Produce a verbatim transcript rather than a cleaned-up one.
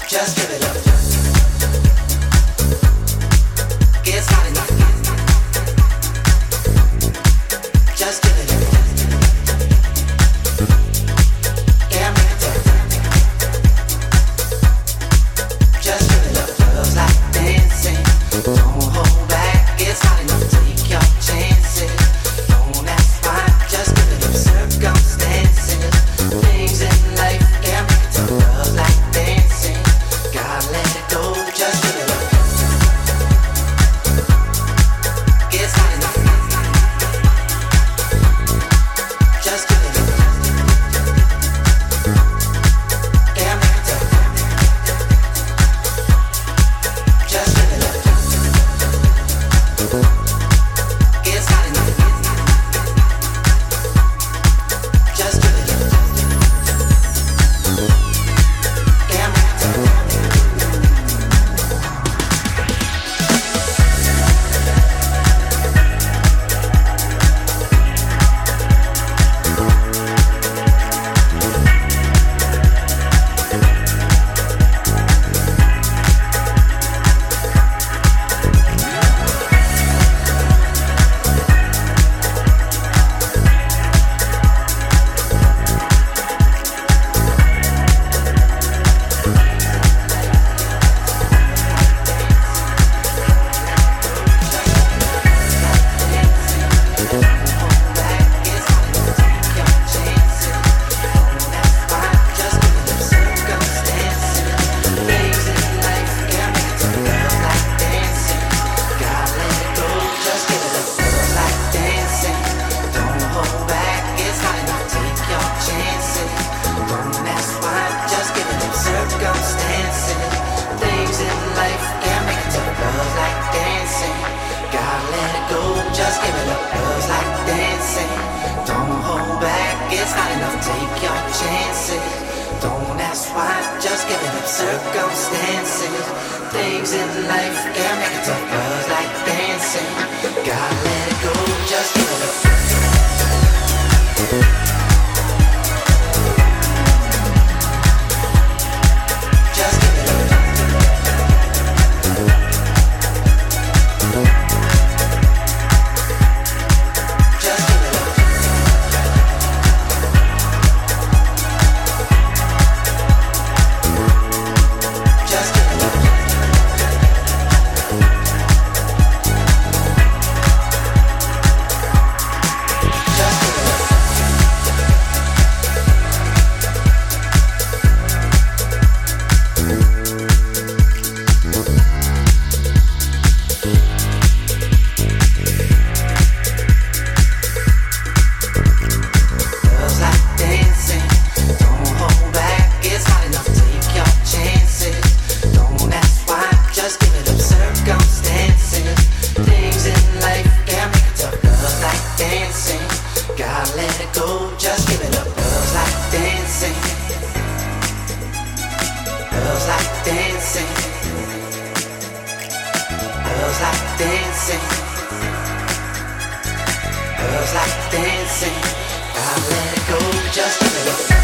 Just give it up. Gets hot enough. Just give it up. Can't make it tough. Just give it up. Feels like dancing. Don't hold back. It's hot enough. Take your chances. Don't ask why. Just give it up. Circumstances. Things in life can't make it tough. Feels like dancing. Gotta let it go. Just give it up. It's hot enough. Just give it up. Can't make it tough. Just give it up. It's hot enough. Just give it up. Can't make it tough. Take your chances. Don't ask why. Just give it up. Circumstances. Things in life can make it tough. Feels like dancing. Gotta let it go. Just give it up. Just give it up. Just give it up. Just give it up. Feels like dancing. Feels like dancing. Feels like dancing. Feels like dancing. Gotta let it go. Just give it up.